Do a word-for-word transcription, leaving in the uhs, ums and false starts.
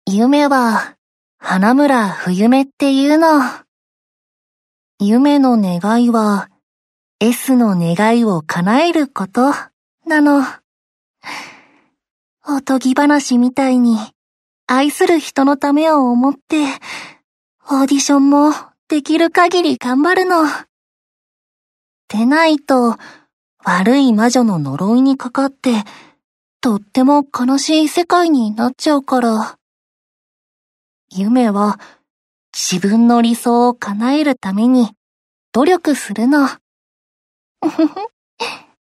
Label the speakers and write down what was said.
Speaker 1: 夢は、花村冬目っていうの。夢の願いは、S の願いを叶えること、なの。おとぎ話みたいに、愛する人のためを思って、オーディションもできる限り頑張るの。でないと、悪い魔女の呪いにかかって、とっても悲しい世界になっちゃうから。夢は、自分の理想を叶えるために、努力するの。